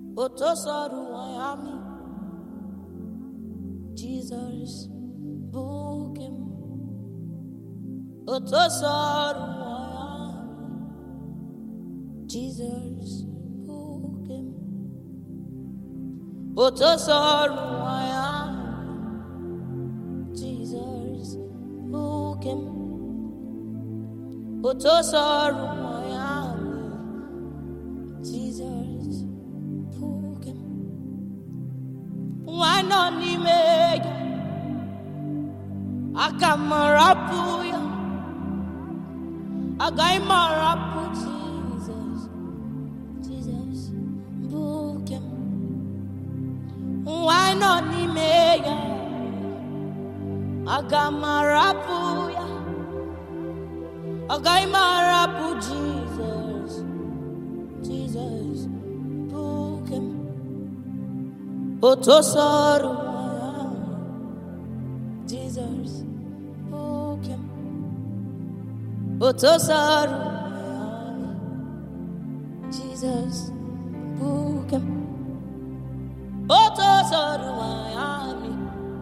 Otosaru Miami, Jesus, book him. Otosaru Miami, Jesus, book him. Otosaru Miami, Jesus, book him. Otosaru Miami, Jesus, book him. Why not me? Akamarapuya, Agaimarapu, Jesus, book him. Why not me? Agamarapuya, Agaimarapu, Jesus, book him. Otosaru, Jesus, book him. Otosaru, Jesus, book him. Otosaru, Miami,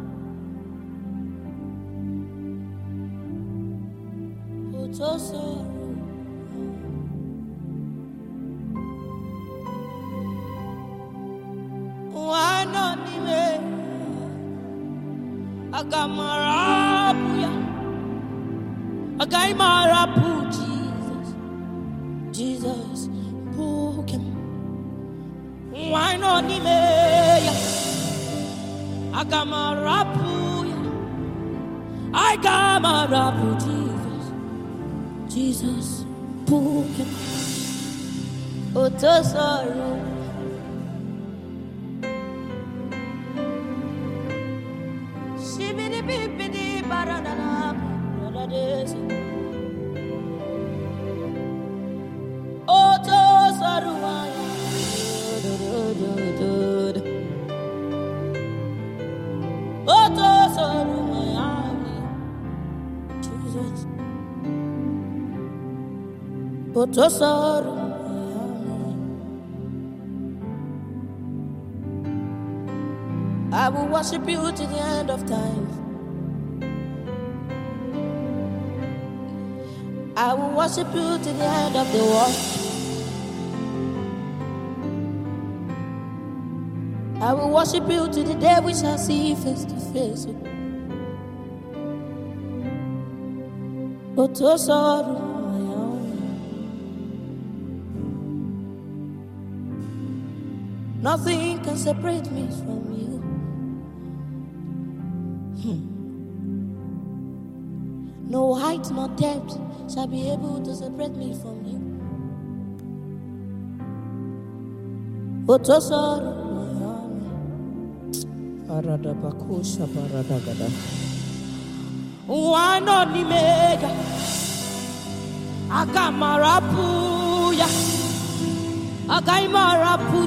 Otosaru. Why not me? Agamarapuya, Agaimarapu, Jesus, book him. Why not me? Agamarapuya, Agaimarapu, Jesus, book him. Otosaru. Otosaru, I will worship you to the end of time. I will worship you to the end of the world. I will worship you to the day we shall see face to face. Otosaru. Nothing can separate me from you. No height nor depth shall be able to separate me from you. Otosaru, Aradabakusha Baradagada. Why not me? Agamarapuya, Agaimarapu,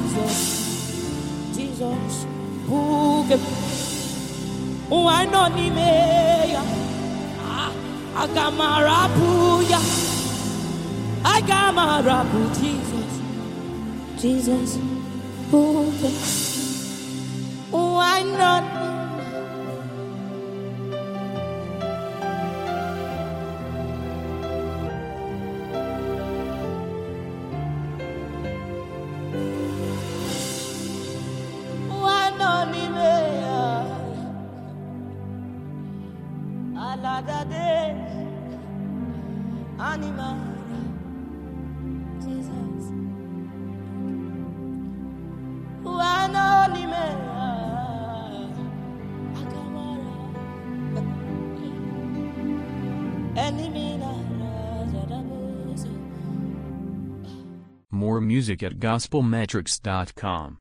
Jesus, book him. Why not me? Agamarapuya, Agaimarapu, Jesus, book him. Why not me? Animal, Jesus. More music at gospelmetrics.com.